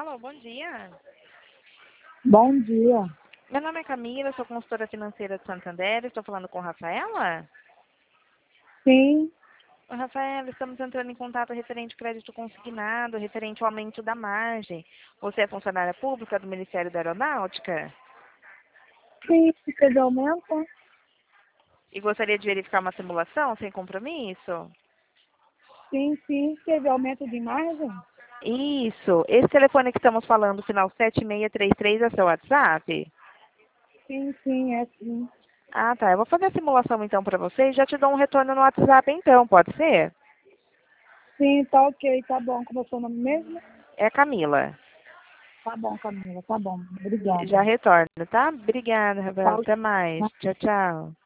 Alô, bom dia. Bom dia. Meu nome é Camila, sou consultora financeira de Santander. Estou falando com Rafaela? Sim, Ô, Rafaela, estamos entrando em contato referente ao crédito consignado, referente ao aumento da margem. Você é funcionária pública do Ministério da Aeronáutica? sim, teve aumento? E gostaria de verificar uma simulação sem compromisso? Sim, teve aumento de margem? Isso. Esse telefone que estamos falando, final 7633, é seu WhatsApp? Sim, é sim. Ah, tá. Eu vou fazer a simulação então para você e já te dou um retorno no WhatsApp então, pode ser? Sim, tá ok, tá bom. Como é o seu nome mesmo? É Camila. Tá bom, Camila, tá bom. Obrigada. Já retorno, tá? Obrigada, Rafael. Tá, Até mais. Tchau, tchau.